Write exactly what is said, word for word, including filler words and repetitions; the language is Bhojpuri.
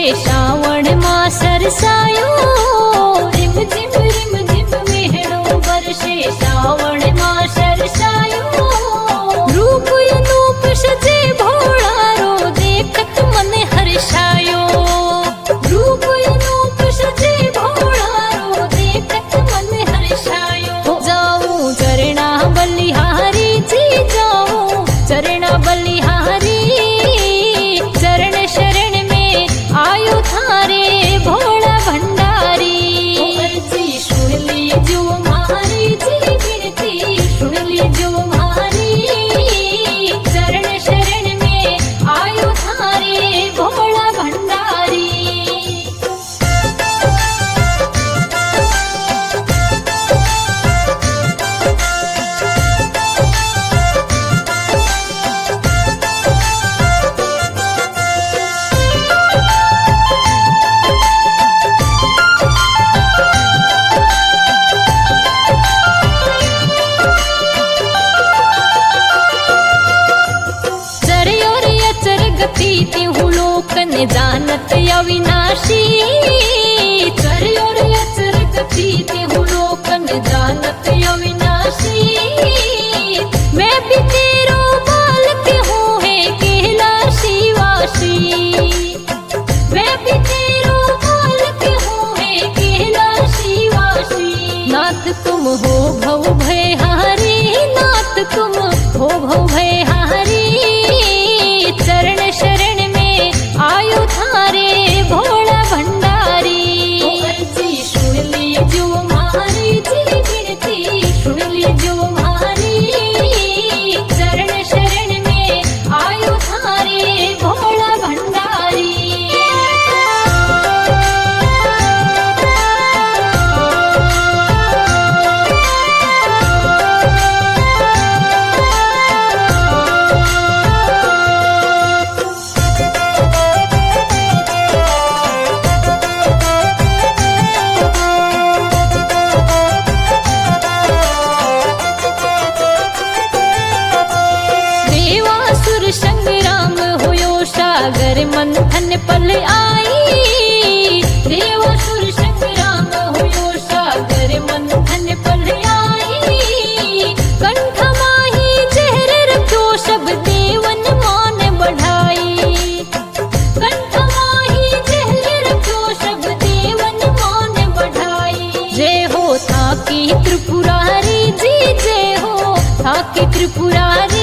श्रावण मां सरसायो। रिम झिम रिम झिम मेहणो बरसे श्रावण मां सरसायो। रूप अनूप सजे भोळारो देखत मन हर्षायो। रूप अनूप सजे भोळारो देखत मन हर्षायो। जाऊं चरणा बलिहारी जी जाऊं चरणा बलिहारी। चरण शरण में आयो थारे भोला भंडारी। अर्जी सुन लीजो मारी जी विनती सुन लीजो मारी। चरण शरण में आयो थारे भोला भंडारी। तिहु लोकन जानत अविनाशी। चर्योर अचर गति तिहु लोकन जानत अविनाशी। मैं भी तेरो बालक हूँ है कैलाशी वासी। मैं भी तेरो बालक हूँ है कैलाशी वासी। नाथ तुम हो भव भयहारी नाथ तुम हो भव भयहारी। चरण शरण में आयो थारे भोला भंडारी। अर्जी सुन लीजो मारी जी विनती सुन लीजो मारी। चरण शरण में आयो थारे भोला भंडारी। संग्राम होयो सागर मंथन पल आई। देवासुर संग्राम होयो सागर मंथन पल आई। कंठ माही जहर रखो सब देवन मान बढ़ाई। कंठ माही जहर रखो सब देवन मान बढ़ाई। जय हो थाकी त्रिपुरारी जी जय हो थाकी त्रिपुरारी।